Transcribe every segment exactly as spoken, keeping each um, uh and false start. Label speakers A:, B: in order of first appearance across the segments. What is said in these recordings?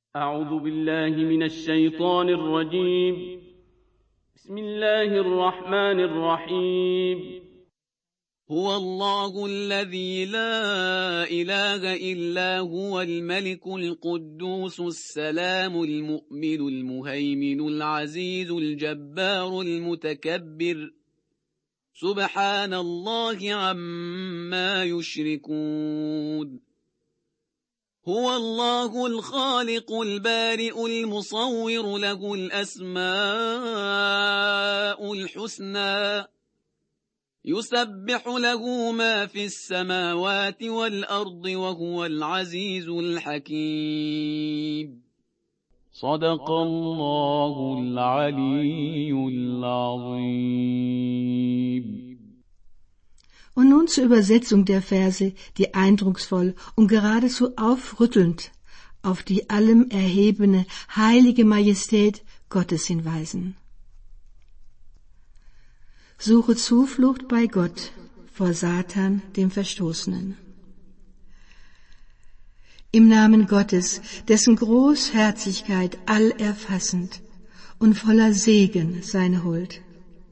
A: أعوذ بالله من الشيطان الرجيم. بسم الله الرحمن الرحيم.
B: هو الله الذي لا إله إلا هو الملك القدوس السلام المؤمن المهيمن العزيز الجبار المتكبر سبحان الله عما يشركون. هو الله الخالق البارئ المصور له الأسماء الحسنى يسبح له ما في السماوات والأرض وهو العزيز الحكيم. صدق الله العلي العظيم.
C: Und nun zur Übersetzung der Verse, die eindrucksvoll und geradezu aufrüttelnd auf die allem erhebene, heilige Majestät Gottes hinweisen. Suche Zuflucht bei Gott vor Satan, dem Verstoßenen. Im Namen Gottes, dessen Großherzigkeit allerfassend und voller Segen seine Huld.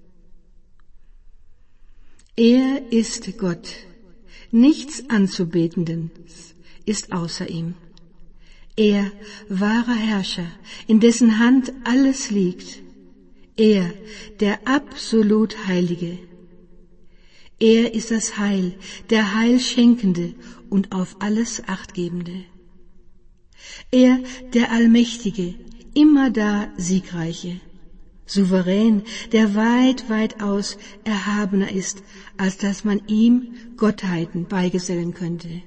C: Er ist Gott, nichts Anzubetendes ist außer ihm. Er, wahrer Herrscher, in dessen Hand alles liegt. Er, der absolut Heilige. Er ist das Heil, der Heilschenkende und auf alles Achtgebende. Er, der Allmächtige, immerdar Siegreiche. Souverän, der weit, weitaus erhabener ist, als dass man ihm Gottheiten beigesellen könnte.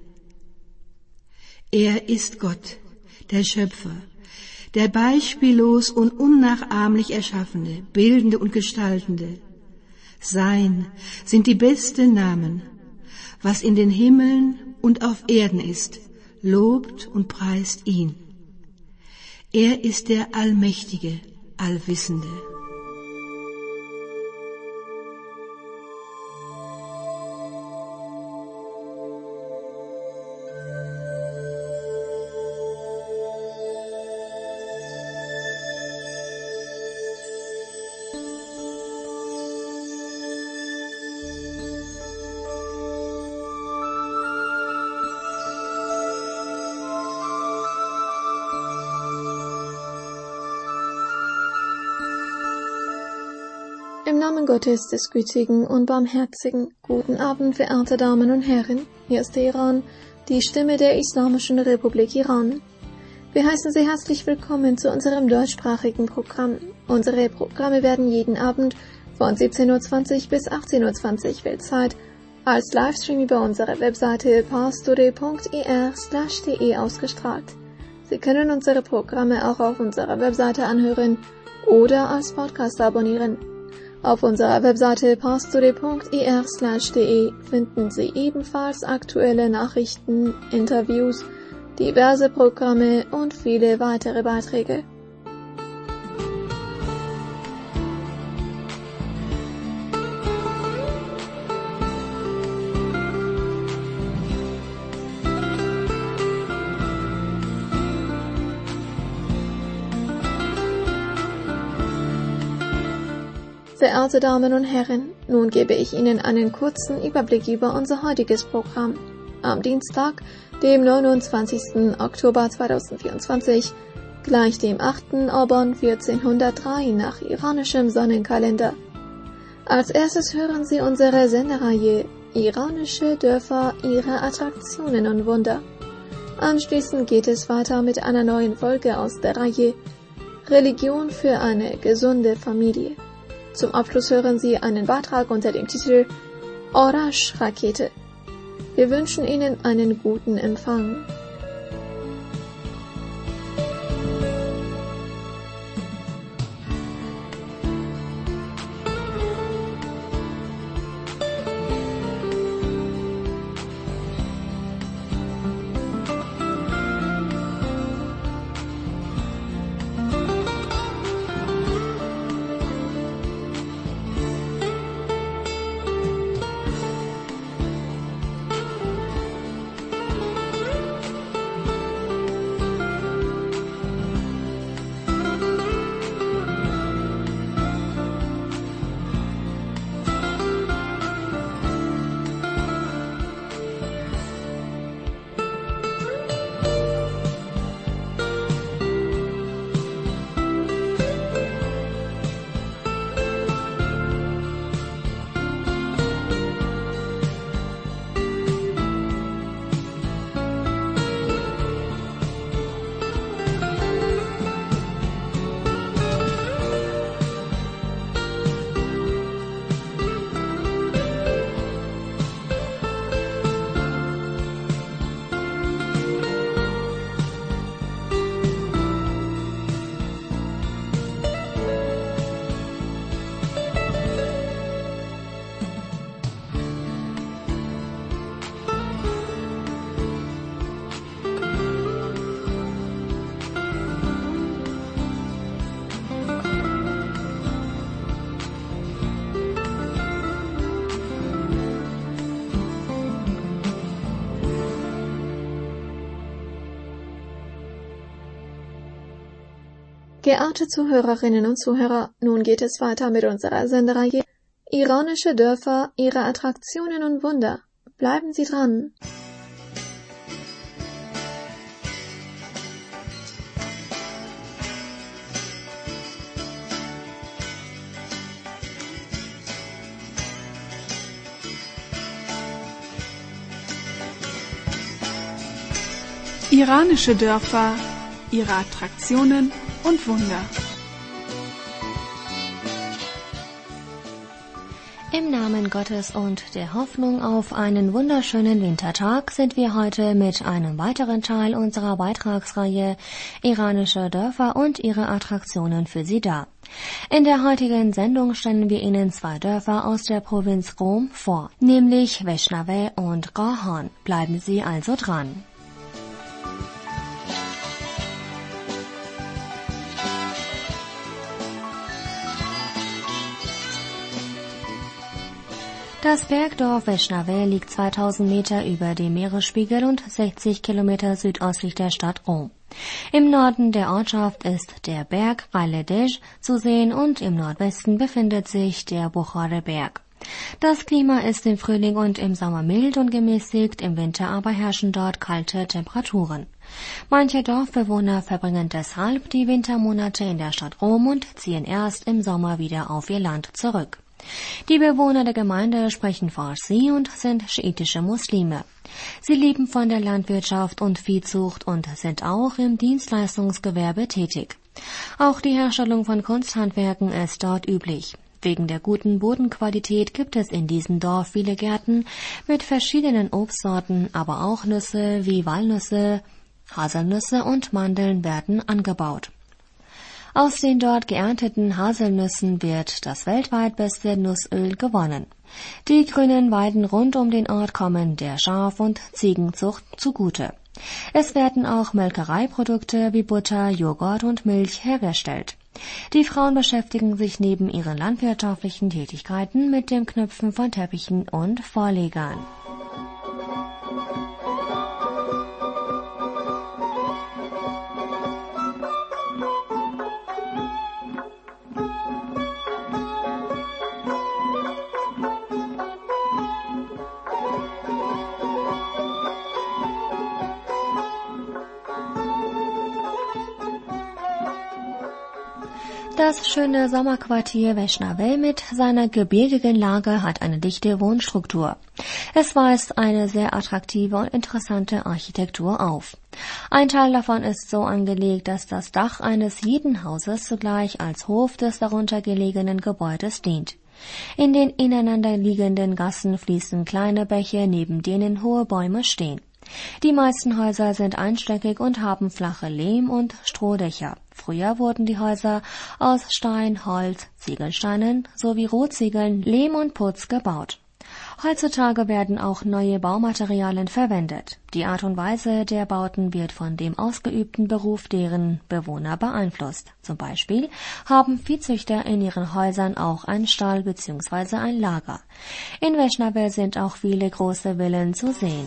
C: Er ist Gott, der Schöpfer, der beispiellos und unnachahmlich Erschaffene, Bildende und Gestaltende. Sein sind die besten Namen, was in den Himmeln und auf Erden ist, lobt und preist ihn. Er ist der Allmächtige, Allwissende.
D: Im Namen Gottes, des Gütigen und Barmherzigen, guten Abend, verehrte Damen und Herren. Hier ist der Iran, die Stimme der Islamischen Republik Iran. Wir heißen Sie herzlich willkommen zu unserem deutschsprachigen Programm. Unsere Programme werden jeden Abend von siebzehn Uhr zwanzig bis achtzehn Uhr zwanzig Weltzeit als Livestream über unsere Webseite parstory punkt ir slash de ausgestrahlt. Sie können unsere Programme auch auf unserer Webseite anhören oder als Podcast abonnieren. Auf unserer Webseite parstory punkt ir slash de finden Sie ebenfalls aktuelle Nachrichten, Interviews, diverse Programme und viele weitere Beiträge. Verehrte Damen und Herren, nun gebe ich Ihnen einen kurzen Überblick über unser heutiges Programm. Am Dienstag, dem neunundzwanzigsten Oktober zweitausendvierundzwanzig, gleich dem achten Obon vierzehnhundertdrei nach iranischem Sonnenkalender. Als erstes hören Sie unsere Sendereihe Iranische Dörfer, ihre Attraktionen und Wunder. Anschließend geht es weiter mit einer neuen Folge aus der Reihe Religion für eine gesunde Familie. Zum Abschluss hören Sie einen Beitrag unter dem Titel Orash-Rakete. Wir wünschen Ihnen einen guten Empfang. Geehrte Zuhörerinnen und Zuhörer, nun geht es weiter mit unserer Sendereihe Iranische Dörfer, ihre Attraktionen und Wunder. Bleiben Sie dran!
E: Iranische Dörfer, ihre Attraktionen und Wunder.
F: Im Namen Gottes und der Hoffnung auf einen wunderschönen Wintertag sind wir heute mit einem weiteren Teil unserer Beitragsreihe Iranische Dörfer und ihre Attraktionen für Sie da. In der heutigen Sendung stellen wir Ihnen zwei Dörfer aus der Provinz Rom vor, nämlich Veshnave und Qahan. Bleiben Sie also dran. Das Bergdorf Veshnave liegt zweitausend Meter über dem Meeresspiegel und sechzig Kilometer südöstlich der Stadt Rom. Im Norden der Ortschaft ist der Berg Ghaledej zu sehen und im Nordwesten befindet sich der Bukhare-Berg. Das Klima ist im Frühling und im Sommer mild und gemäßigt, im Winter aber herrschen dort kalte Temperaturen. Manche Dorfbewohner verbringen deshalb die Wintermonate in der Stadt Rom und ziehen erst im Sommer wieder auf ihr Land zurück. Die Bewohner der Gemeinde sprechen Farsi und sind schiitische Muslime. Sie leben von der Landwirtschaft und Viehzucht und sind auch im Dienstleistungsgewerbe tätig. Auch die Herstellung von Kunsthandwerken ist dort üblich. Wegen der guten Bodenqualität gibt es in diesem Dorf viele Gärten mit verschiedenen Obstsorten, aber auch Nüsse wie Walnüsse, Haselnüsse und Mandeln werden angebaut. Aus den dort geernteten Haselnüssen wird das weltweit beste Nussöl gewonnen. Die grünen Weiden rund um den Ort kommen der Schaf- und Ziegenzucht zugute. Es werden auch Molkereiprodukte wie Butter, Joghurt und Milch hergestellt. Die Frauen beschäftigen sich neben ihren landwirtschaftlichen Tätigkeiten mit dem Knüpfen von Teppichen und Vorlegern. Das schöne Sommerquartier Veshnave mit seiner gebirgigen Lage hat eine dichte Wohnstruktur. Es weist eine sehr attraktive und interessante Architektur auf. Ein Teil davon ist so angelegt, dass das Dach eines jeden Hauses zugleich als Hof des darunter gelegenen Gebäudes dient. In den ineinander liegenden Gassen fließen kleine Bäche, neben denen hohe Bäume stehen. Die meisten Häuser sind einstöckig und haben flache Lehm- und Strohdächer. Früher wurden die Häuser aus Stein, Holz, Ziegelsteinen sowie Rohziegeln, Lehm und Putz gebaut. Heutzutage werden auch neue Baumaterialien verwendet. Die Art und Weise der Bauten wird von dem ausgeübten Beruf deren Bewohner beeinflusst. Zum Beispiel haben Viehzüchter in ihren Häusern auch einen Stall bzw. ein Lager. In Veshnave sind auch viele große Villen zu sehen.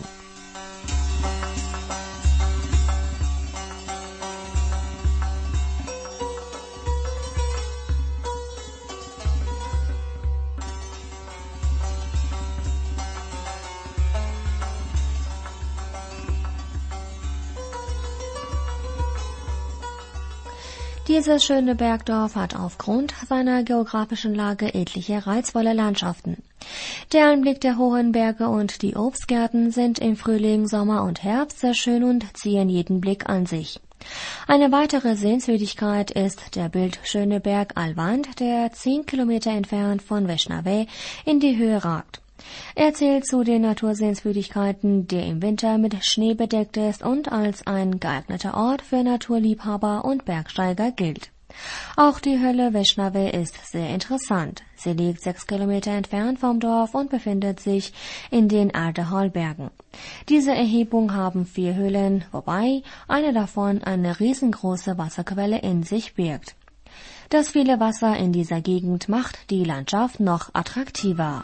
F: Dieses schöne Bergdorf hat aufgrund seiner geografischen Lage etliche reizvolle Landschaften. Der Anblick der hohen Berge und die Obstgärten sind im Frühling, Sommer und Herbst sehr schön und ziehen jeden Blick an sich. Eine weitere Sehenswürdigkeit ist der bildschöne Berg Alvand, der zehn Kilometer entfernt von Veshnave in die Höhe ragt. Er zählt zu den Natursehenswürdigkeiten, der im Winter mit Schnee bedeckt ist und als ein geeigneter Ort für Naturliebhaber und Bergsteiger gilt. Auch die Höhle Veshnave ist sehr interessant. Sie liegt sechs Kilometer entfernt vom Dorf und befindet sich in den Ardehol-Bergen. Diese Erhebung haben vier Höhlen, wobei eine davon eine riesengroße Wasserquelle in sich birgt. Das viele Wasser in dieser Gegend macht die Landschaft noch attraktiver.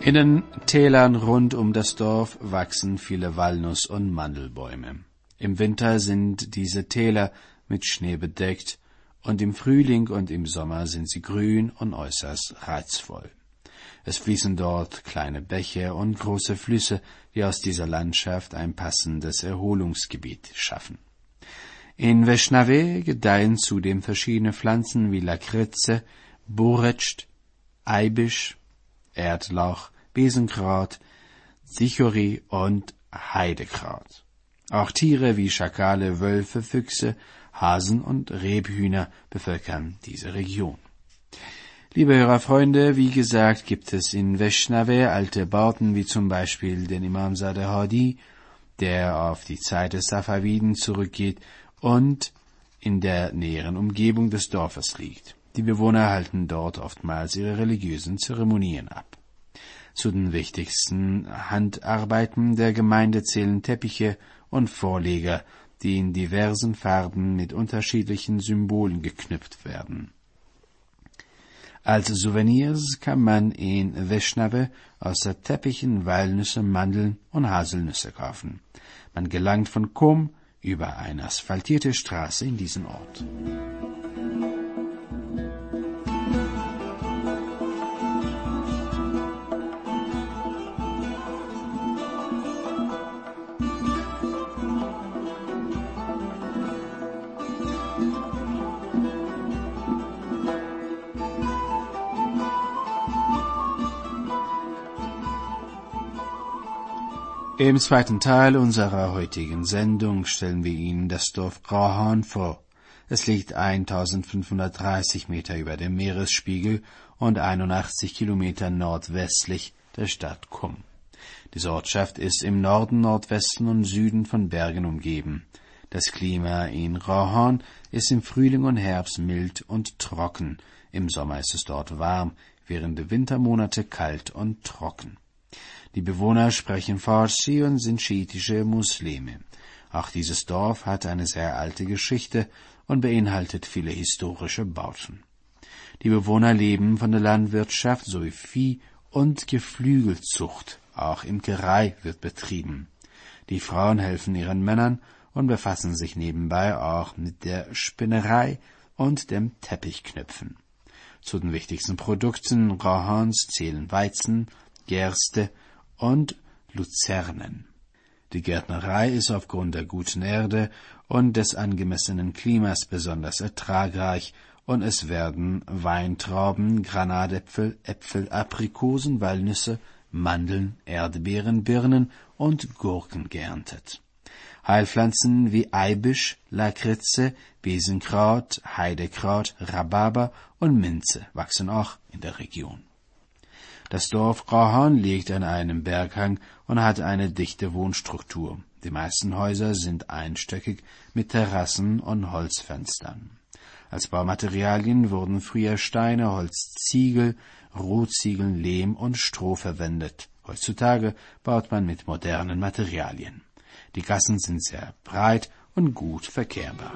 G: In den Tälern rund um das Dorf wachsen viele Walnuss- und Mandelbäume. Im Winter sind diese Täler mit Schnee bedeckt und im Frühling und im Sommer sind sie grün und äußerst reizvoll. Es fließen dort kleine Bäche und große Flüsse, die aus dieser Landschaft ein passendes Erholungsgebiet schaffen. In Vesnave gedeihen zudem verschiedene Pflanzen wie Lakritze, Boretsch, Eibisch, Erdlauch, Besenkraut, Chicory und Heidekraut. Auch Tiere wie Schakale, Wölfe, Füchse, Hasen und Rebhühner bevölkern diese Region. Liebe Hörerfreunde, wie gesagt, gibt es in Vesnave alte Bauten wie zum Beispiel den Imamzadeh Hadi, der auf die Zeit des Safaviden zurückgeht und in der näheren Umgebung des Dorfes liegt. Die Bewohner halten dort oftmals ihre religiösen Zeremonien ab. Zu den wichtigsten Handarbeiten der Gemeinde zählen Teppiche und Vorleger, die in diversen Farben mit unterschiedlichen Symbolen geknüpft werden. Als Souvenirs kann man in Vesnave außer Teppichen Walnüsse, Mandeln und Haselnüsse kaufen. Man gelangt von Kom über eine asphaltierte Straße in diesen Ort. Im zweiten Teil unserer heutigen Sendung stellen wir Ihnen das Dorf Rohan vor. Es liegt eintausendfünfhundertdreißig Meter über dem Meeresspiegel und einundachtzig Kilometer nordwestlich der Stadt Kom. Diese Ortschaft ist im Norden, Nordwesten und Süden von Bergen umgeben. Das Klima in Rohan ist im Frühling und Herbst mild und trocken. Im Sommer ist es dort warm, während der Wintermonate kalt und trocken. Die Bewohner sprechen Farsi und sind schiitische Muslime. Auch dieses Dorf hat eine sehr alte Geschichte und beinhaltet viele historische Bauten. Die Bewohner leben von der Landwirtschaft sowie Vieh- und Geflügelzucht. Auch Imkerei wird betrieben. Die Frauen helfen ihren Männern und befassen sich nebenbei auch mit der Spinnerei und dem Teppichknüpfen. Zu den wichtigsten Produkten Rohans zählen Weizen, Gerste und Luzernen. Die Gärtnerei ist aufgrund der guten Erde und des angemessenen Klimas besonders ertragreich und es werden Weintrauben, Granatäpfel, Äpfel, Aprikosen, Walnüsse, Mandeln, Erdbeeren, Birnen und Gurken geerntet. Heilpflanzen wie Eibisch, Lakritze, Besenkraut, Heidekraut, Rhabarber und Minze wachsen auch in der Region. Das Dorf Rohan liegt an einem Berghang und hat eine dichte Wohnstruktur. Die meisten Häuser sind einstöckig mit Terrassen und Holzfenstern. Als Baumaterialien wurden früher Steine, Holz, Ziegel, Rohziegeln, Lehm und Stroh verwendet. Heutzutage baut man mit modernen Materialien. Die Gassen sind sehr breit und gut verkehrbar.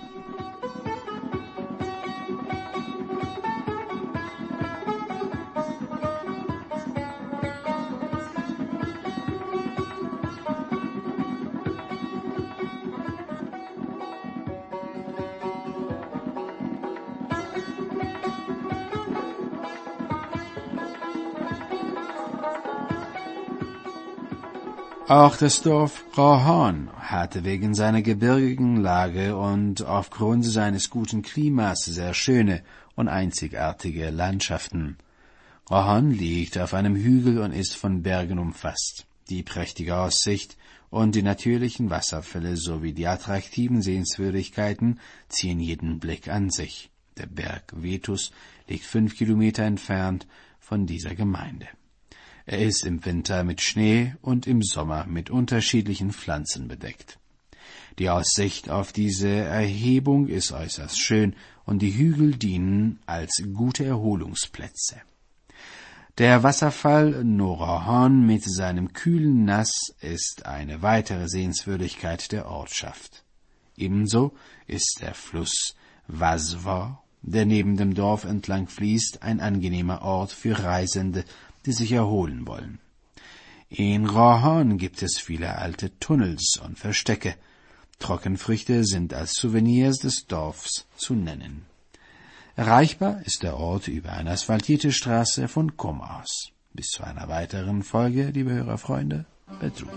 G: Auch das Dorf Rohan hatte wegen seiner gebirgigen Lage und aufgrund seines guten Klimas sehr schöne und einzigartige Landschaften. Rohan liegt auf einem Hügel und ist von Bergen umfasst. Die prächtige Aussicht und die natürlichen Wasserfälle sowie die attraktiven Sehenswürdigkeiten ziehen jeden Blick an sich. Der Berg Vetus liegt fünf Kilometer entfernt von dieser Gemeinde. Er ist im Winter mit Schnee und im Sommer mit unterschiedlichen Pflanzen bedeckt. Die Aussicht auf diese Erhebung ist äußerst schön und die Hügel dienen als gute Erholungsplätze. Der Wasserfall Norohan mit seinem kühlen Nass ist eine weitere Sehenswürdigkeit der Ortschaft. Ebenso ist der Fluss Vasva, der neben dem Dorf entlang fließt, ein angenehmer Ort für Reisende, die sich erholen wollen. In Rahan gibt es viele alte Tunnels und Verstecke. Trockenfrüchte sind als Souvenirs des Dorfs zu nennen. Erreichbar ist der Ort über eine asphaltierte Straße von Qom aus. Bis zu einer weiteren Folge, liebe Hörerfreunde, Bedrut.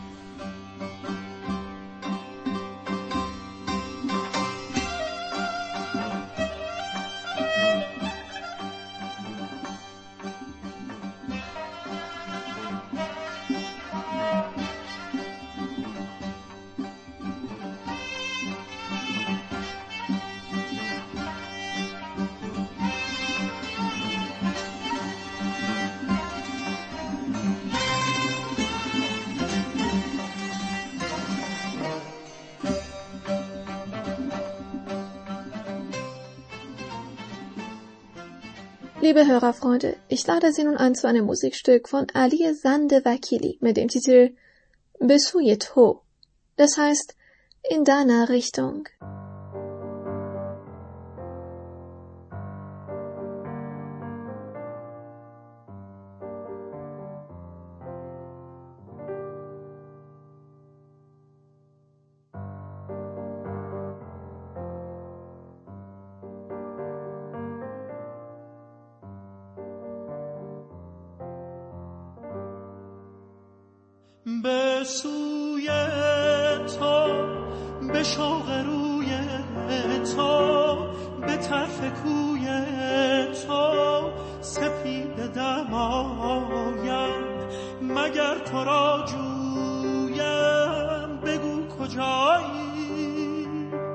D: Liebe Hörerfreunde, ich lade Sie nun ein zu einem Musikstück von Ali Zande Wakili mit dem Titel Besuye To, das heißt in deiner Richtung.
H: به سوی تو، به شوق روی تو، به طرف کوی تو، سپید دمایم مگر تو را جویم، بگو کجایی؟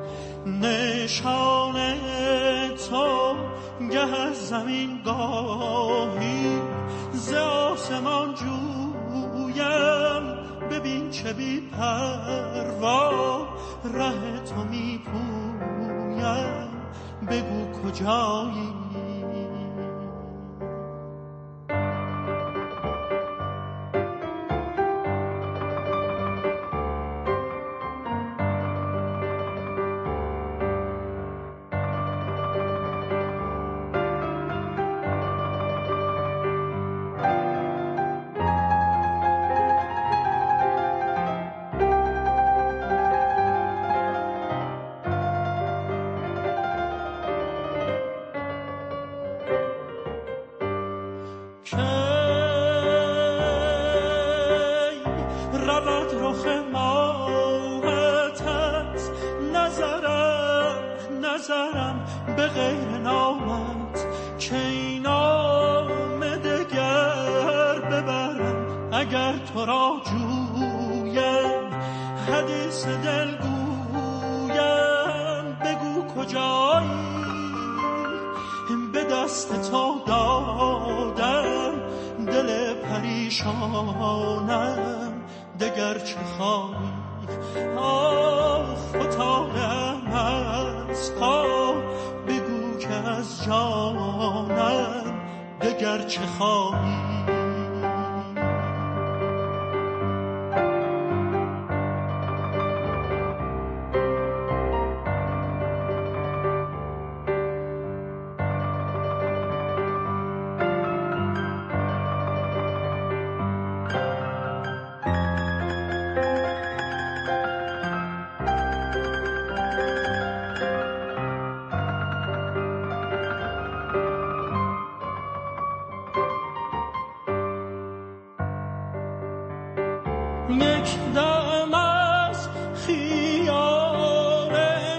H: نشان تو گه از زمین گاهی ز آسمان جویم، ببین چه بی پروا ره تو می پویم، بگو کجایی؟ نظرم به غیر نامت که این نام دگر ببرم، اگر تو را جویم حدیث دل گویم، بگو کجایی؟ به دست تو دادم دل پریشانم، دگر چه خواهی؟ آه فتادم از پا، بگو که از جانم دگر چه خواهی؟ یک دم از خیال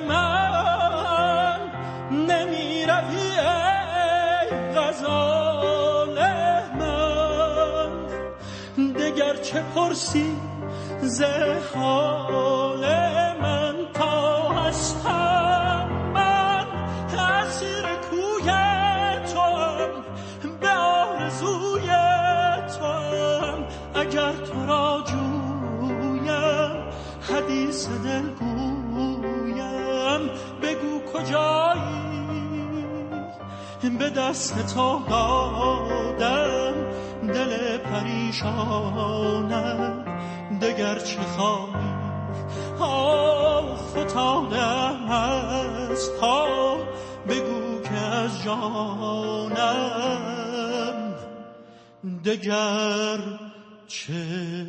H: من نمی روی ای غزال من، دگر چه پرسی ز حال من؟ تا هستم من اسیر کوی توام، به آرزوی توام، اگر تو را حدیث دل گویم، بگو کجایی؟ به دست تو دادم دل پریشانم، دگر چه خواهی؟ آه فتادم از پا، بگو که از جانم دگر چه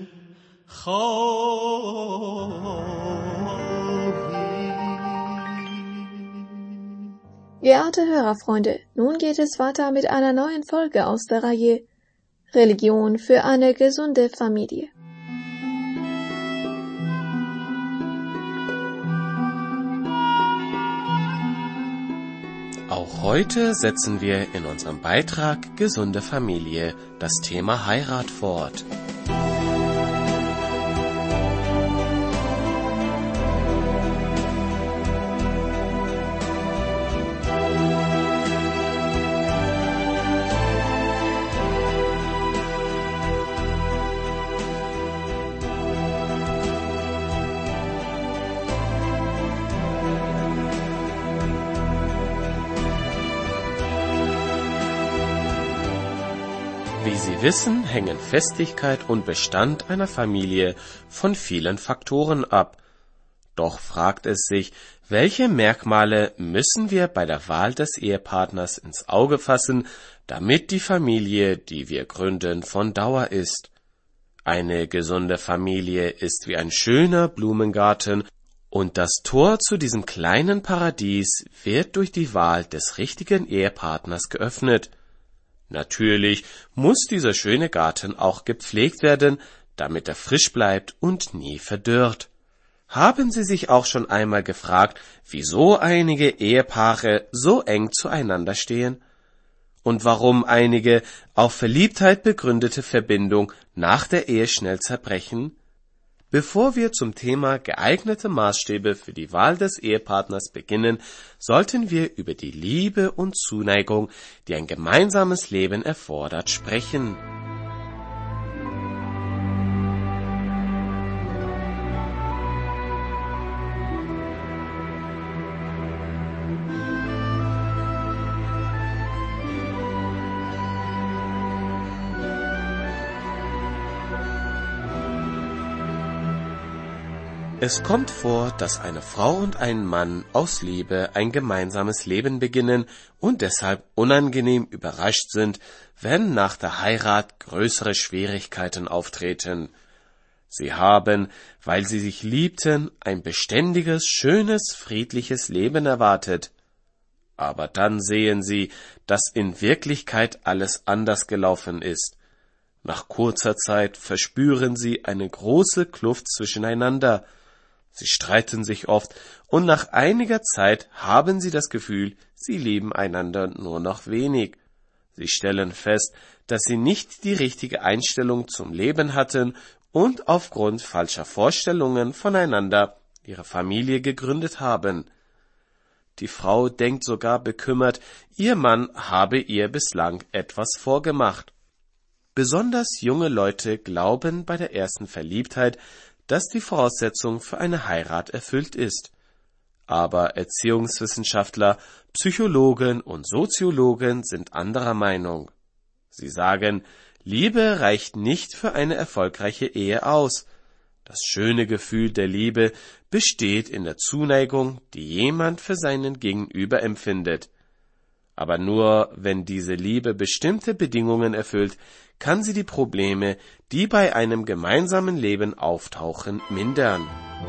D: Geehrte Hörerfreunde, nun geht es weiter mit einer neuen Folge aus der Reihe Religion für eine gesunde Familie.
I: Auch heute setzen wir in unserem Beitrag Gesunde Familie das Thema Heirat fort. Wie Sie wissen, hängen Festigkeit und Bestand einer Familie von vielen Faktoren ab. Doch fragt es sich, welche Merkmale müssen wir bei der Wahl des Ehepartners ins Auge fassen, damit die Familie, die wir gründen, von Dauer ist. Eine gesunde Familie ist wie ein schöner Blumengarten, und das Tor zu diesem kleinen Paradies wird durch die Wahl des richtigen Ehepartners geöffnet. Natürlich muss dieser schöne Garten auch gepflegt werden, damit er frisch bleibt und nie verdorrt. Haben Sie sich auch schon einmal gefragt, wieso einige Ehepaare so eng zueinander stehen? Und warum einige auf Verliebtheit begründete Verbindung nach der Ehe schnell zerbrechen? Bevor wir zum Thema geeignete Maßstäbe für die Wahl des Ehepartners beginnen, sollten wir über die Liebe und Zuneigung, die ein gemeinsames Leben erfordert, sprechen. Es kommt vor, dass eine Frau und ein Mann aus Liebe ein gemeinsames Leben beginnen und deshalb unangenehm überrascht sind, wenn nach der Heirat größere Schwierigkeiten auftreten. Sie haben, weil sie sich liebten, ein beständiges, schönes, friedliches Leben erwartet. Aber dann sehen sie, dass in Wirklichkeit alles anders gelaufen ist. Nach kurzer Zeit verspüren sie eine große Kluft zwischeneinander. Sie streiten sich oft, und nach einiger Zeit haben sie das Gefühl, sie lieben einander nur noch wenig. Sie stellen fest, dass sie nicht die richtige Einstellung zum Leben hatten und aufgrund falscher Vorstellungen voneinander ihre Familie gegründet haben. Die Frau denkt sogar bekümmert, ihr Mann habe ihr bislang etwas vorgemacht. Besonders junge Leute glauben bei der ersten Verliebtheit, dass die Voraussetzung für eine Heirat erfüllt ist. Aber Erziehungswissenschaftler, Psychologen und Soziologen sind anderer Meinung. Sie sagen, Liebe reicht nicht für eine erfolgreiche Ehe aus. Das schöne Gefühl der Liebe besteht in der Zuneigung, die jemand für seinen Gegenüber empfindet. Aber nur wenn diese Liebe bestimmte Bedingungen erfüllt, kann sie die Probleme, die bei einem gemeinsamen Leben auftauchen, mindern.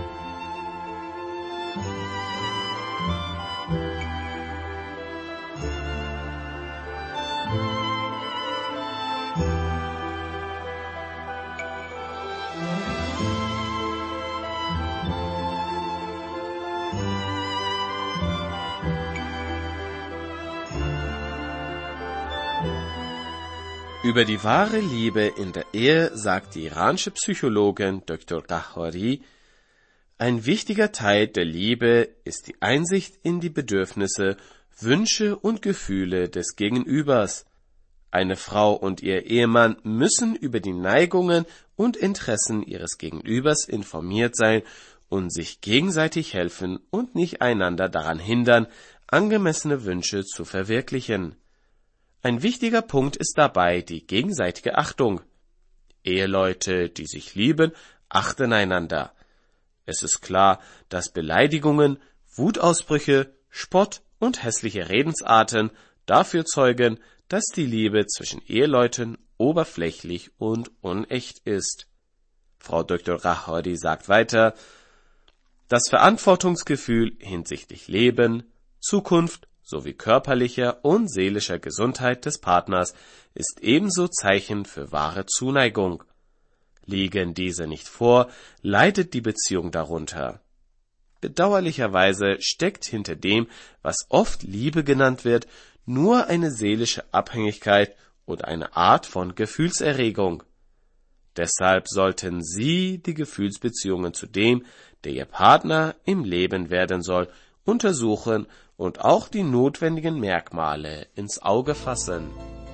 I: Über die wahre Liebe in der Ehe sagt die iranische Psychologin Doktor Gahori, ein wichtiger Teil der Liebe ist die Einsicht in die Bedürfnisse, Wünsche und Gefühle des Gegenübers. Eine Frau und ihr Ehemann müssen über die Neigungen und Interessen ihres Gegenübers informiert sein und sich gegenseitig helfen und nicht einander daran hindern, angemessene Wünsche zu verwirklichen. Ein wichtiger Punkt ist dabei die gegenseitige Achtung. Eheleute, die sich lieben, achten einander. Es ist klar, dass Beleidigungen, Wutausbrüche, Spott und hässliche Redensarten dafür zeugen, dass die Liebe zwischen Eheleuten oberflächlich und unecht ist. Frau Doktor Rahordi sagt weiter, das Verantwortungsgefühl hinsichtlich Leben, Zukunft sowie körperlicher und seelischer Gesundheit des Partners ist ebenso Zeichen für wahre Zuneigung. Liegen diese nicht vor, leidet die Beziehung darunter. Bedauerlicherweise steckt hinter dem, was oft Liebe genannt wird, nur eine seelische Abhängigkeit oder eine Art von Gefühlserregung. Deshalb sollten Sie die Gefühlsbeziehungen zu dem, der Ihr Partner im Leben werden soll, untersuchen und auch die notwendigen Merkmale ins Auge fassen.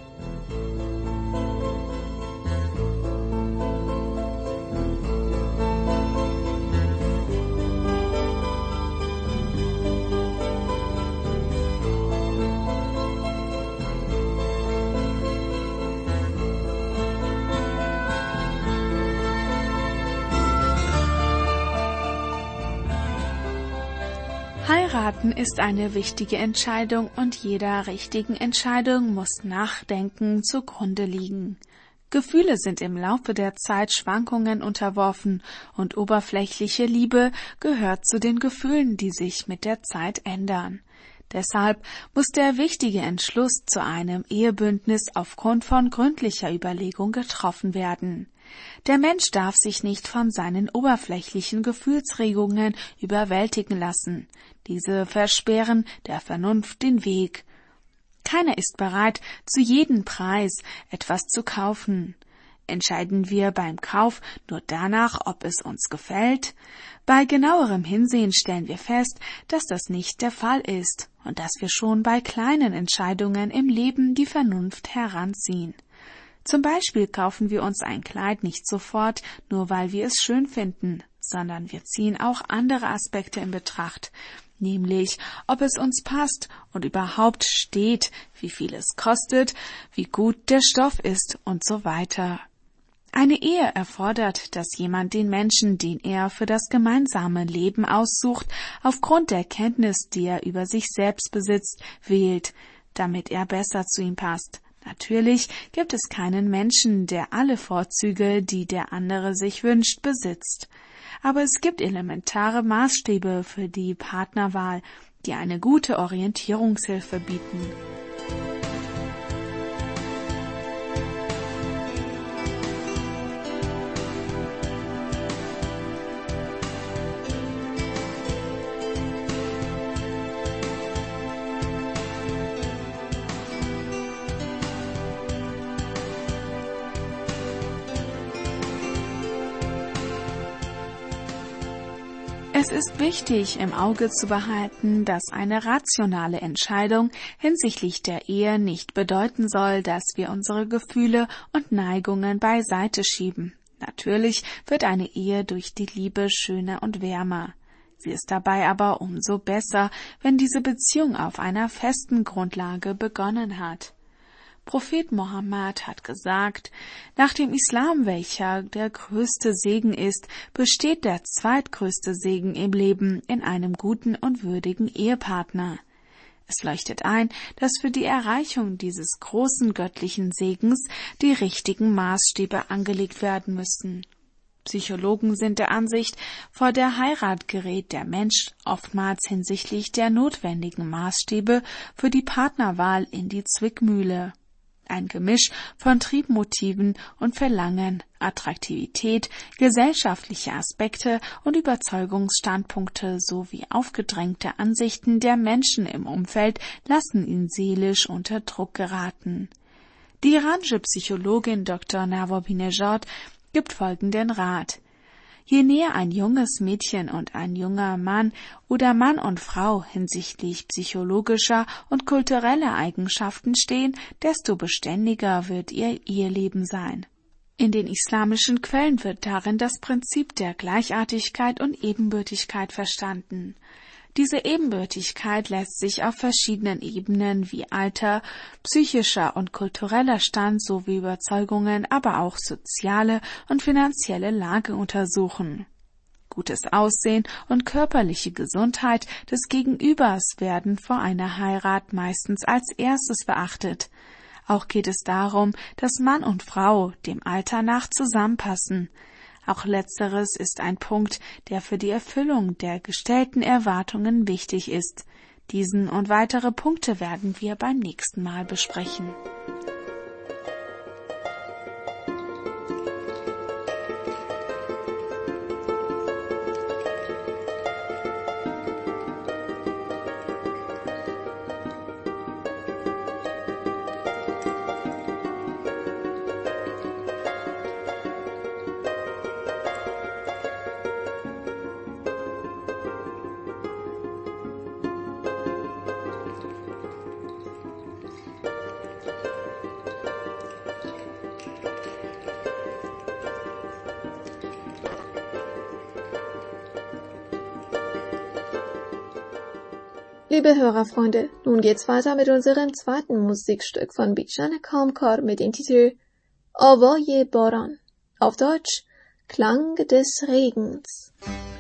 E: Heiraten ist eine wichtige Entscheidung und jeder richtigen Entscheidung muss Nachdenken zugrunde liegen. Gefühle sind im Laufe der Zeit Schwankungen unterworfen und oberflächliche Liebe gehört zu den Gefühlen, die sich mit der Zeit ändern. Deshalb muss der wichtige Entschluss zu einem Ehebündnis aufgrund von gründlicher Überlegung getroffen werden. Der Mensch darf sich nicht von seinen oberflächlichen Gefühlsregungen überwältigen lassen. Diese versperren der Vernunft den Weg. Keiner ist bereit, zu jedem Preis etwas zu kaufen. Entscheiden wir beim Kauf nur danach, ob es uns gefällt? Bei genauerem Hinsehen stellen wir fest, dass das nicht der Fall ist und dass wir schon bei kleinen Entscheidungen im Leben die Vernunft heranziehen. Zum Beispiel kaufen wir uns ein Kleid nicht sofort, nur weil wir es schön finden, sondern wir ziehen auch andere Aspekte in Betracht, nämlich ob es uns passt und überhaupt steht, wie viel es kostet, wie gut der Stoff ist und so weiter. Eine Ehe erfordert, dass jemand den Menschen, den er für das gemeinsame Leben aussucht, aufgrund der Kenntnis, die er über sich selbst besitzt, wählt, damit er besser zu ihm passt. Natürlich gibt es keinen Menschen, der alle Vorzüge, die der andere sich wünscht, besitzt. Aber es gibt elementare Maßstäbe für die Partnerwahl, die eine gute Orientierungshilfe bieten. Es ist wichtig, im Auge zu behalten, dass eine rationale Entscheidung hinsichtlich der Ehe nicht bedeuten soll, dass wir unsere Gefühle und Neigungen beiseite schieben. Natürlich wird eine Ehe durch die Liebe schöner und wärmer. Sie ist dabei aber umso besser, wenn diese Beziehung auf einer festen Grundlage begonnen hat. Prophet Mohammed hat gesagt, nach dem Islam, welcher der größte Segen ist, besteht der zweitgrößte Segen im Leben in einem guten und würdigen Ehepartner. Es leuchtet ein, dass für die Erreichung dieses großen göttlichen Segens die richtigen Maßstäbe angelegt werden müssen. Psychologen sind der Ansicht, vor der Heirat gerät der Mensch oftmals hinsichtlich der notwendigen Maßstäbe für die Partnerwahl in die Zwickmühle. Ein Gemisch von Triebmotiven und Verlangen, Attraktivität, gesellschaftliche Aspekte und Überzeugungsstandpunkte sowie aufgedrängte Ansichten der Menschen im Umfeld lassen ihn seelisch unter Druck geraten. Die iranische Psychologin Doktor Nawabinejad gibt folgenden Rat. Je näher ein junges Mädchen und ein junger Mann oder Mann und Frau hinsichtlich psychologischer und kultureller Eigenschaften stehen, desto beständiger wird ihr Eheleben sein. In den islamischen Quellen wird darin das Prinzip der Gleichartigkeit und Ebenbürtigkeit verstanden. Diese Ebenbürtigkeit lässt sich auf verschiedenen Ebenen wie Alter, psychischer und kultureller Stand sowie Überzeugungen, aber auch soziale und finanzielle Lage untersuchen. Gutes Aussehen und körperliche Gesundheit des Gegenübers werden vor einer Heirat meistens als erstes beachtet. Auch geht es darum, dass Mann und Frau dem Alter nach zusammenpassen. Auch letzteres ist ein Punkt, der für die Erfüllung der gestellten Erwartungen wichtig ist. Diesen und weitere Punkte werden wir beim nächsten Mal besprechen.
D: Liebe Hörerfreunde, nun geht's weiter mit unserem zweiten Musikstück von Bichane Kamkar mit dem Titel Avay Baran, auf Deutsch Klang des Regens.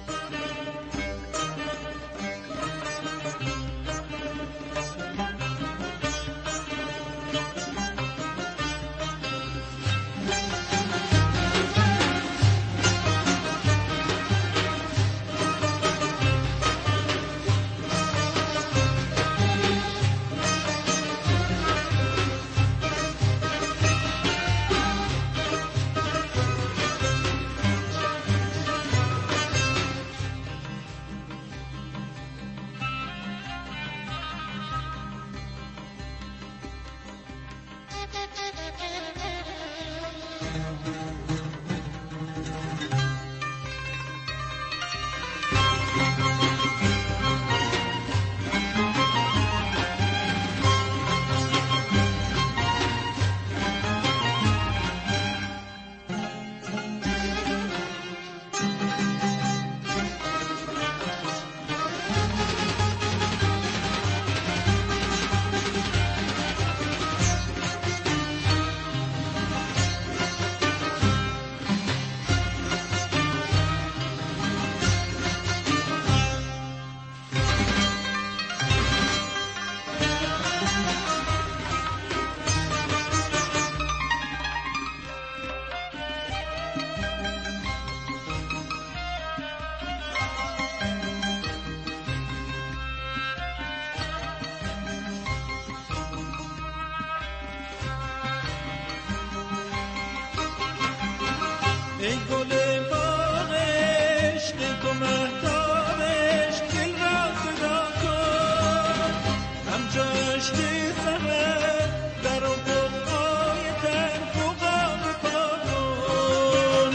H: ای گل باغش ای تو مهتابش دل را صدا کن همچو عشق سحر در و بغای تن فوقا بپا کن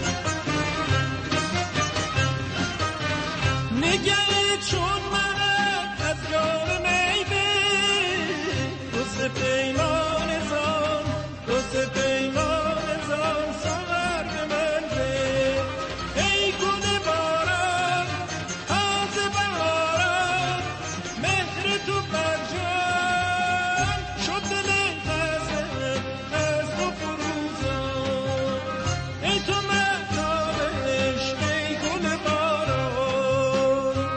H: نگه چون مرد از یار میبه روز پیمان زان روز پیمان زان ساغر به من ده ای گل باران تازه بهاران مهر تو بر جان شد دل تازه از تو فروزان ای تو مهتابش ای گل باران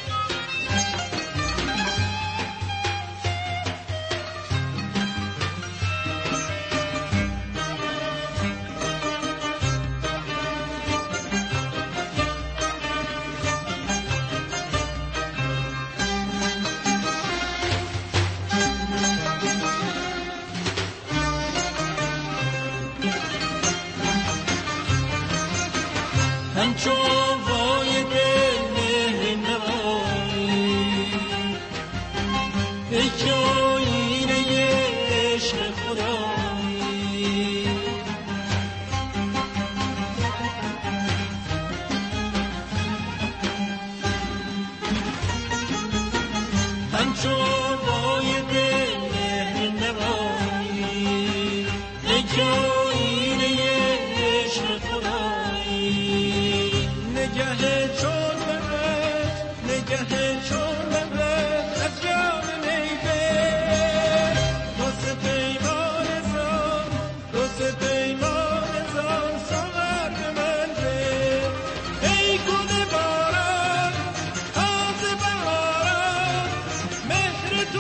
H: همچو وای دل نوایی ای که آینه عشق خدایی همچو وای دل نوایی ای که آینه عشق خدایی نگه چون بهت نگه چون بهت از جام میوه واسه پیمان زان واسه پیمان زان ساغر به من ده ای گل باران تازه بهاران مهر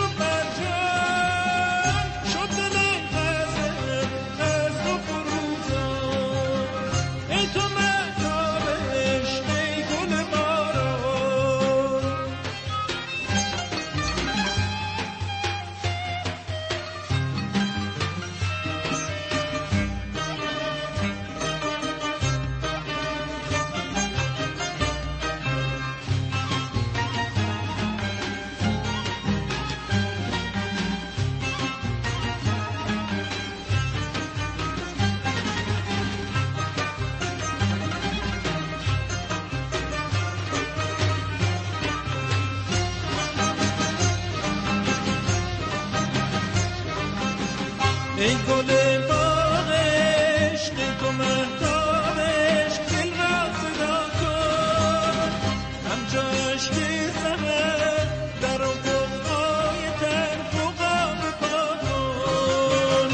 H: ای گل باغش ای تو مهتابش دل را صدا کن همجاش که سهر در و بغای تر بغا بپا کن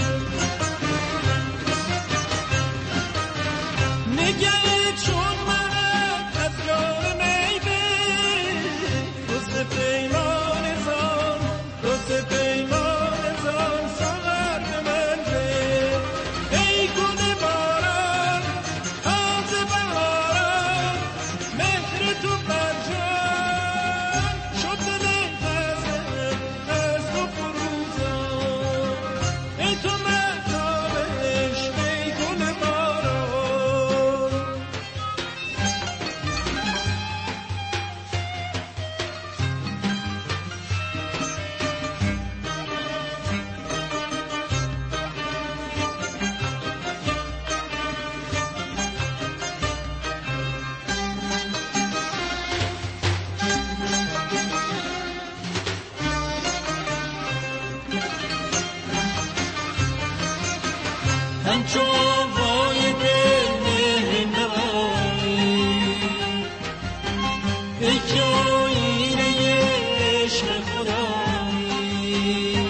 H: نگه چون مرد از یار میبه روز پیمان زان روز پیمان زان ساغر به من ده ای گل باران تازه بهاران مهر تو بر جان شد دل غزل از تو فروزان ای تو مهتابش ای گل باران همچو آوای دل مهر نوایی ای که آیینه عشق خدایی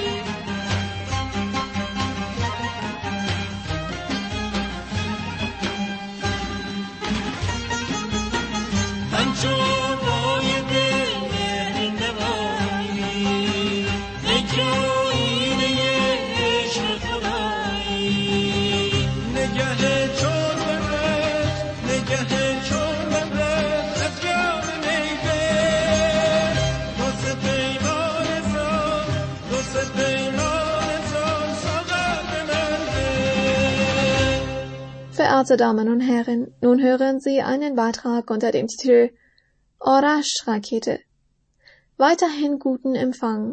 H: همچو آوای دل مهر نوایی ای که آیینه عشق خدایی نگه چون بهت نگه چون بهت از جام میبه روز پیمان زان روز پیمان زان ساغر به من ده
D: Verehrte Damen und Herren, nun hören Sie einen Beitrag unter dem Titel Orash-Rakete. Weiterhin guten Empfang.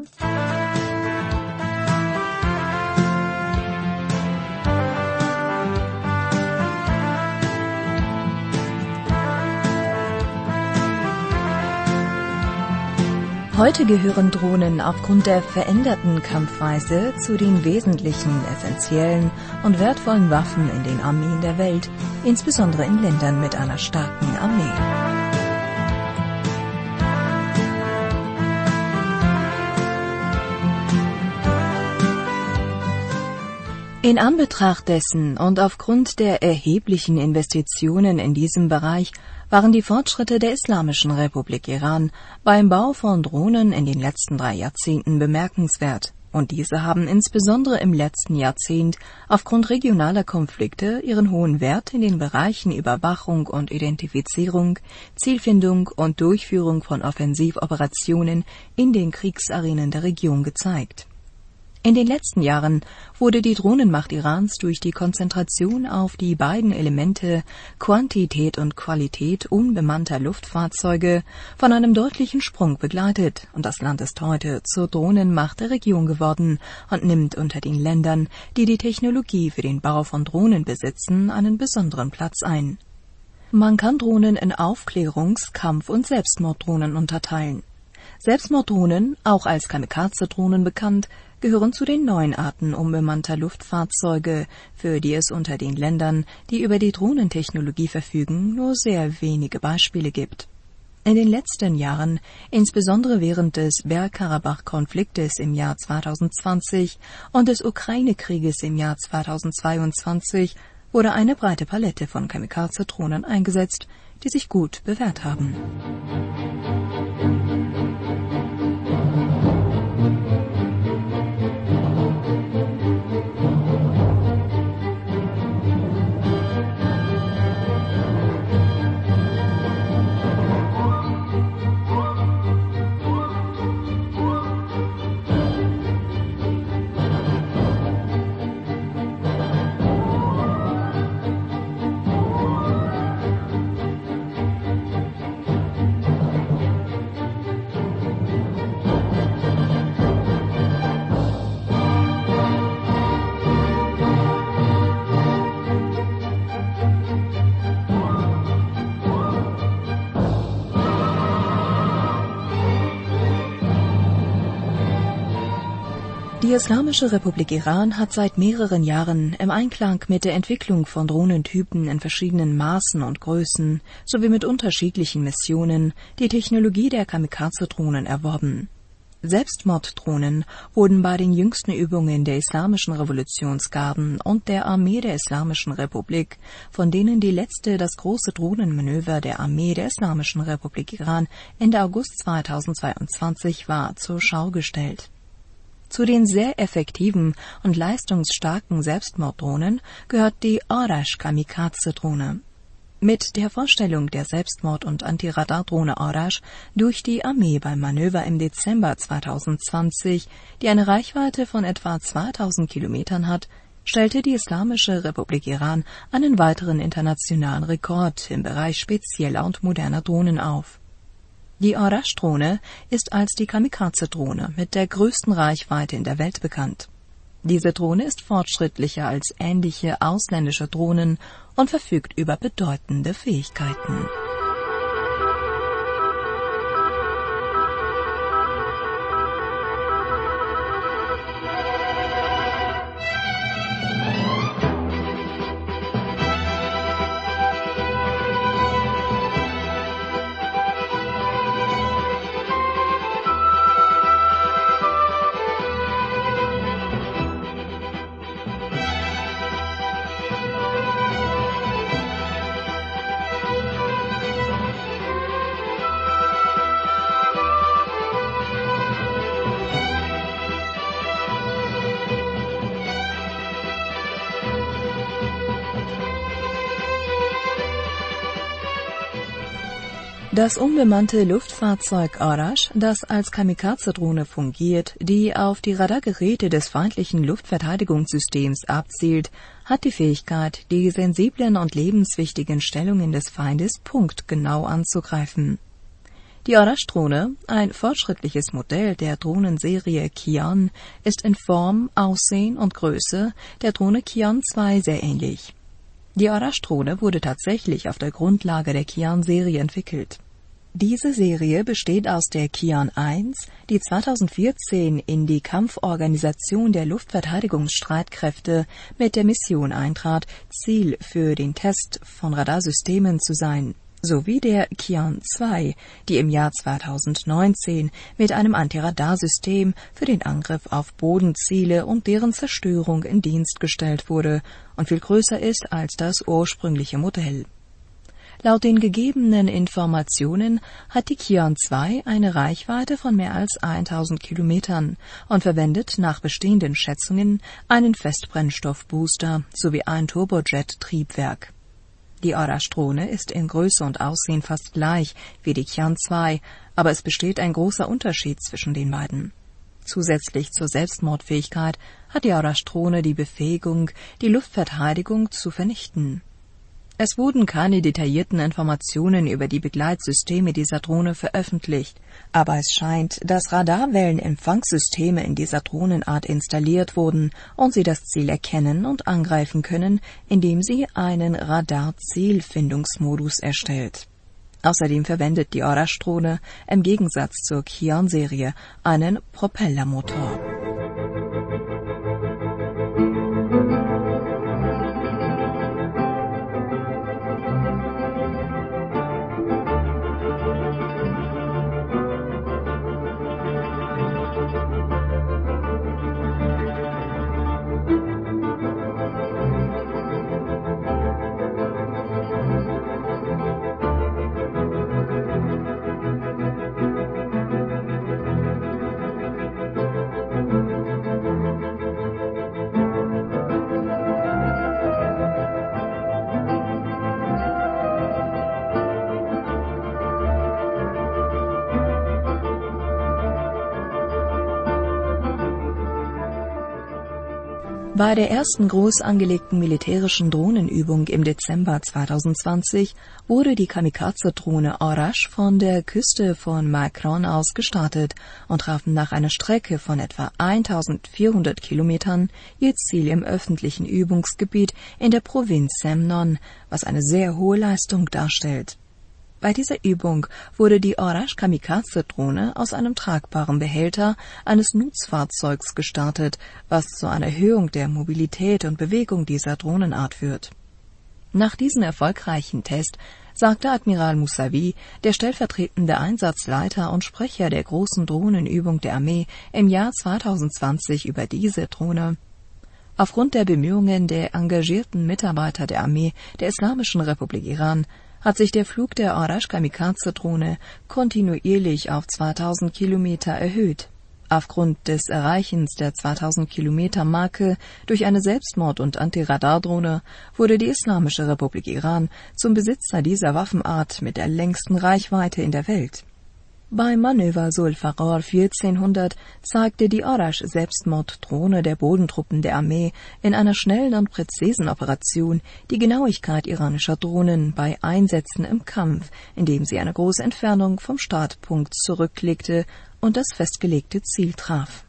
J: Heute gehören Drohnen aufgrund der veränderten Kampfweise zu den wesentlichen, essentiellen und wertvollen Waffen in den Armeen der Welt, insbesondere in Ländern mit einer starken Armee. In Anbetracht dessen und aufgrund der erheblichen Investitionen in diesem Bereich waren die Fortschritte der Islamischen Republik Iran beim Bau von Drohnen in den letzten drei Jahrzehnten bemerkenswert, und diese haben insbesondere im letzten Jahrzehnt aufgrund regionaler Konflikte ihren hohen Wert in den Bereichen Überwachung und Identifizierung, Zielfindung und Durchführung von Offensivoperationen in den Kriegsarenen der Region gezeigt. In den letzten Jahren wurde die Drohnenmacht Irans durch die Konzentration auf die beiden Elemente Quantität und Qualität unbemannter Luftfahrzeuge von einem deutlichen Sprung begleitet, und das Land ist heute zur Drohnenmacht der Region geworden und nimmt unter den Ländern, die die Technologie für den Bau von Drohnen besitzen, einen besonderen Platz ein. Man kann Drohnen in Aufklärungs-, Kampf- und Selbstmorddrohnen unterteilen. Selbstmorddrohnen, auch als Kamikaze-Drohnen bekannt, gehören zu den neuen Arten unbemannter Luftfahrzeuge, für die es unter den Ländern, die über die Drohnentechnologie verfügen, nur sehr wenige Beispiele gibt. In den letzten Jahren, insbesondere während des Bergkarabach-Konfliktes im Jahr zweitausendzwanzig und des Ukraine-Krieges im Jahr zweitausendzweiundzwanzig, wurde eine breite Palette von Kamikaze-Drohnen eingesetzt, die sich gut bewährt haben. Die Islamische Republik Iran hat seit mehreren Jahren im Einklang mit der Entwicklung von Drohnentypen in verschiedenen Maßen und Größen sowie mit unterschiedlichen Missionen die Technologie der Kamikaze-Drohnen erworben. Selbstmorddrohnen wurden bei den jüngsten Übungen der Islamischen Revolutionsgarden und der Armee der Islamischen Republik, von denen die letzte das große Drohnenmanöver der Armee der Islamischen Republik Iran Ende August zweitausendzweiundzwanzig war, zur Schau gestellt. Zu den sehr effektiven und leistungsstarken Selbstmorddrohnen gehört die Arash-Kamikaze-Drohne. Mit der Vorstellung der Selbstmord- und Antiradardrohne Arash durch die Armee beim Manöver im Dezember zweitausendzwanzig, die eine Reichweite von etwa zweitausend Kilometern hat, stellte die Islamische Republik Iran einen weiteren internationalen Rekord im Bereich spezieller und moderner Drohnen auf. Die Arash-Drohne ist als die Kamikaze-Drohne mit der größten Reichweite in der Welt bekannt. Diese Drohne ist fortschrittlicher als ähnliche ausländische Drohnen und verfügt über bedeutende Fähigkeiten. Das unbemannte Luftfahrzeug Arash, das als Kamikaze-Drohne fungiert, die auf die Radargeräte des feindlichen Luftverteidigungssystems abzielt, hat die Fähigkeit, die sensiblen und lebenswichtigen Stellungen des Feindes punktgenau anzugreifen. Die Arash-Drohne, ein fortschrittliches Modell der Drohnenserie Kian, ist in Form, Aussehen und Größe der Drohne Kian zwei sehr ähnlich. Die Arash-Drohne wurde tatsächlich auf der Grundlage der Kian-Serie entwickelt. Diese Serie besteht aus der Kian eins, die zweitausendvierzehn in die Kampforganisation der Luftverteidigungsstreitkräfte mit der Mission eintrat, Ziel für den Test von Radarsystemen zu sein, sowie der Kian zwei, die im Jahr zweitausendneunzehn mit einem Antiradarsystem für den Angriff auf Bodenziele und deren Zerstörung in Dienst gestellt wurde und viel größer ist als das ursprüngliche Modell. Laut den gegebenen Informationen hat die Kian zwei eine Reichweite von mehr als tausend Kilometern und verwendet nach bestehenden Schätzungen einen Festbrennstoffbooster sowie ein Turbojet-Triebwerk. Die Arash-Drohne ist in Größe und Aussehen fast gleich wie die Kian zwei, aber es besteht ein großer Unterschied zwischen den beiden. Zusätzlich zur Selbstmordfähigkeit hat die Arash-Drohne die Befähigung, die Luftverteidigung zu vernichten. Es wurden keine detaillierten Informationen über die Begleitsysteme dieser Drohne veröffentlicht, aber es scheint, dass Radarwellenempfangssysteme in dieser Drohnenart installiert wurden und sie das Ziel erkennen und angreifen können, indem sie einen Radar-Zielfindungsmodus erstellt. Außerdem verwendet die Arash-Drohne im Gegensatz zur Kian-Serie einen Propellermotor. Bei der ersten groß angelegten militärischen Drohnenübung im Dezember zweitausendzwanzig wurde die Kamikaze-Drohne Arash von der Küste von Makran aus gestartet und traf nach einer Strecke von etwa eintausendvierhundert Kilometern ihr Ziel im öffentlichen Übungsgebiet in der Provinz Semnon, was eine sehr hohe Leistung darstellt. Bei dieser Übung wurde die Orash-Kamikaze-Drohne aus einem tragbaren Behälter eines Nutzfahrzeugs gestartet, was zu einer Erhöhung der Mobilität und Bewegung dieser Drohnenart führt. Nach diesem erfolgreichen Test sagte Admiral Musavi, der stellvertretende Einsatzleiter und Sprecher der großen Drohnenübung der Armee, im Jahr zweitausendzwanzig über diese Drohne: Aufgrund der Bemühungen der engagierten Mitarbeiter der Armee der Islamischen Republik Iran hat sich der Flug der Orash-Kamikaze-Drohne kontinuierlich auf zweitausend Kilometer erhöht. Aufgrund des Erreichens der zweitausend Kilometer Marke durch eine Selbstmord- und Antiradardrohne wurde die Islamische Republik Iran zum Besitzer dieser Waffenart mit der längsten Reichweite in der Welt. Beim Manöver Zulfiqar vierzehnhundert zeigte die Orash-Selbstmorddrohne der Bodentruppen der Armee in einer schnellen und präzisen Operation die Genauigkeit iranischer Drohnen bei Einsätzen im Kampf, indem sie eine große Entfernung vom Startpunkt zurücklegte und das festgelegte Ziel traf.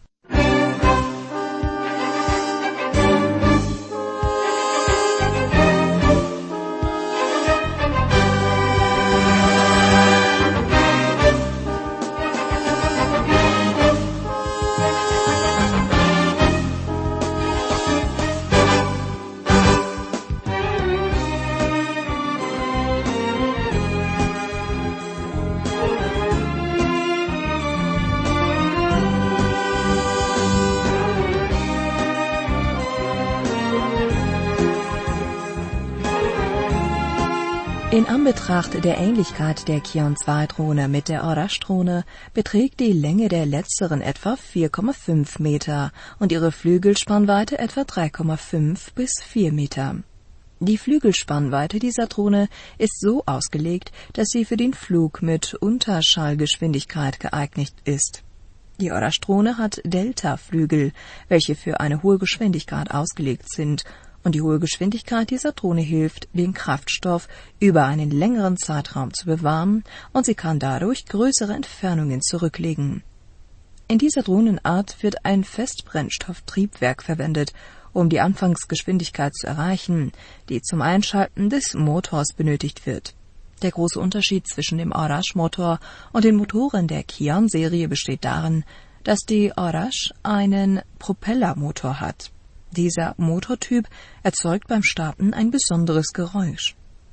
J: In Anbetracht der Ähnlichkeit der Kion zwei Drohne mit der Orash-Drohne beträgt die Länge der letzteren etwa vier Komma fünf Meter und ihre Flügelspannweite etwa drei Komma fünf bis vier Meter. Die Flügelspannweite dieser Drohne ist so ausgelegt, dass sie für den Flug mit Unterschallgeschwindigkeit geeignet ist. Die Orash-Drohne hat Delta-Flügel, welche für eine hohe Geschwindigkeit ausgelegt sind, und die hohe Geschwindigkeit dieser Drohne hilft, den Kraftstoff über einen längeren Zeitraum zu bewahren, und sie kann dadurch größere Entfernungen zurücklegen. In dieser Drohnenart wird ein Festbrennstofftriebwerk verwendet, um die Anfangsgeschwindigkeit zu erreichen, die zum Einschalten des Motors benötigt wird. Der große Unterschied zwischen dem Orash-Motor und den Motoren der Kion-Serie besteht darin, dass die Orash einen Propellermotor hat. Dieser Motortyp erzeugt beim Starten ein besonderes Geräusch.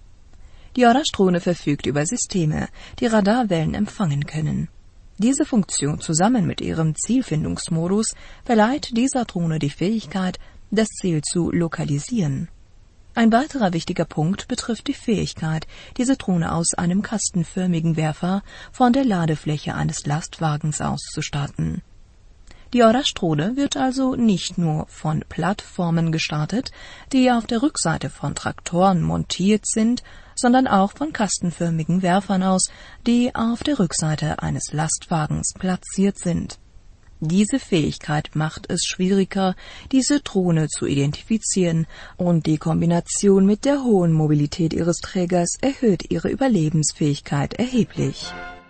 J: Die Orash-Drohne verfügt über Systeme, die Radarwellen empfangen können. Diese Funktion zusammen mit ihrem Zielfindungsmodus verleiht dieser Drohne die Fähigkeit, das Ziel zu lokalisieren. Ein weiterer wichtiger Punkt betrifft die Fähigkeit, diese Drohne aus einem kastenförmigen Werfer von der Ladefläche eines Lastwagens aus zu starten. Die Orash-Drohne wird also nicht nur von Plattformen gestartet, die auf der Rückseite von Traktoren montiert sind, sondern auch von kastenförmigen Werfern aus, die auf der Rückseite eines Lastwagens platziert sind. Diese Fähigkeit macht es schwieriger, diese Drohne zu identifizieren, und die Kombination mit der hohen Mobilität ihres Trägers erhöht ihre Überlebensfähigkeit erheblich.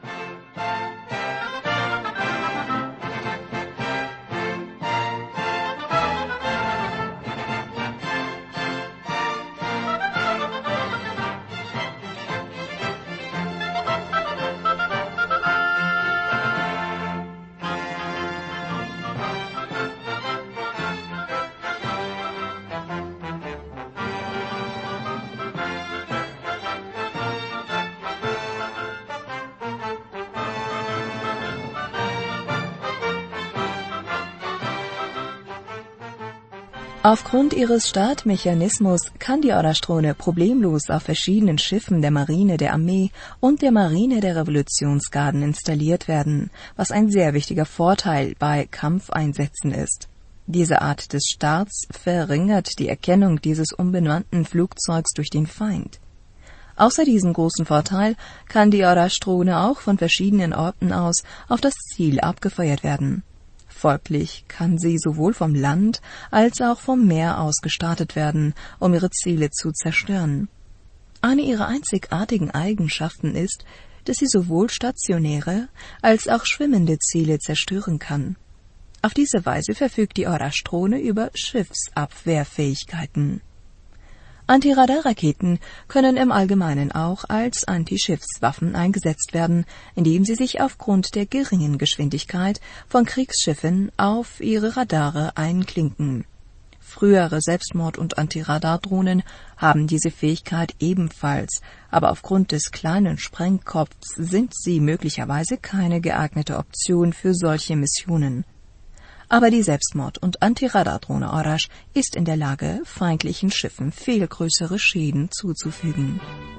J: Aufgrund ihres Startmechanismus kann die Orash-Drohne problemlos auf verschiedenen Schiffen der Marine der Armee und der Marine der Revolutionsgarden installiert werden, was ein sehr wichtiger Vorteil bei Kampfeinsätzen ist. Diese Art des Starts verringert die Erkennung dieses unbemannten Flugzeugs durch den Feind. Außer diesem großen Vorteil kann die Orash-Drohne auch von verschiedenen Orten aus auf das Ziel abgefeuert werden. Folglich kann sie sowohl vom Land als auch vom Meer aus gestartet werden, um ihre Ziele zu zerstören. Eine ihrer einzigartigen Eigenschaften ist, dass sie sowohl stationäre als auch schwimmende Ziele zerstören kann. Auf diese Weise verfügt die Orash-Drohne über Schiffsabwehrfähigkeiten. Antiradarraketen können im Allgemeinen auch als Antischiffswaffen eingesetzt werden, indem sie sich aufgrund der geringen Geschwindigkeit von Kriegsschiffen auf ihre Radare einklinken. Frühere Selbstmord- und Antiradardrohnen haben diese Fähigkeit ebenfalls, aber aufgrund des kleinen Sprengkopfs sind sie möglicherweise keine geeignete Option für solche Missionen. Aber die Selbstmord- und Antiradardrohne Orash ist in der Lage, feindlichen Schiffen viel größere Schäden zuzufügen.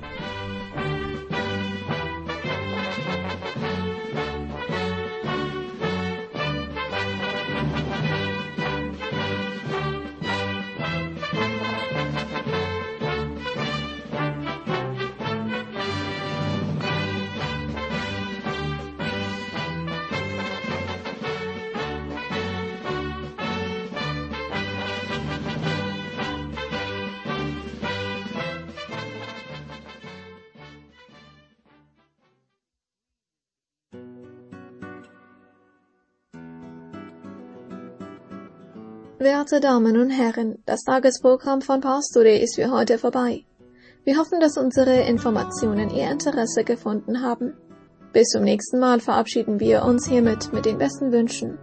D: Werte Damen und Herren, das Tagesprogramm von Pars Today ist für heute vorbei. Wir hoffen, dass unsere Informationen Ihr Interesse gefunden haben. Bis zum nächsten Mal verabschieden wir uns hiermit mit den besten Wünschen.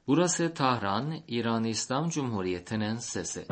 K: Burası Tahran, İran İslam Cumhuriyeti'nin sesi.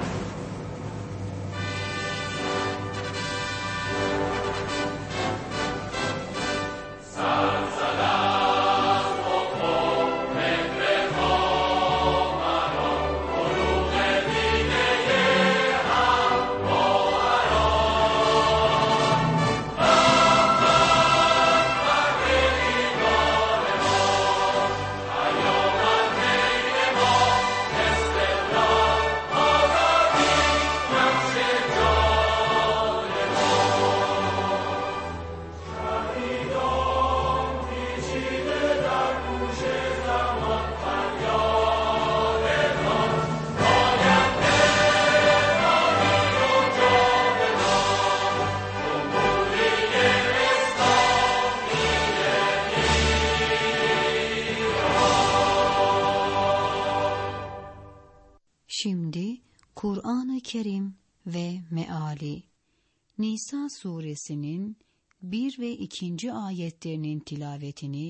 L: Şimdi Kur'an-ı Kerim ve meali. Nisa suresinin bir ve ikinci ayetlerinin tilavetini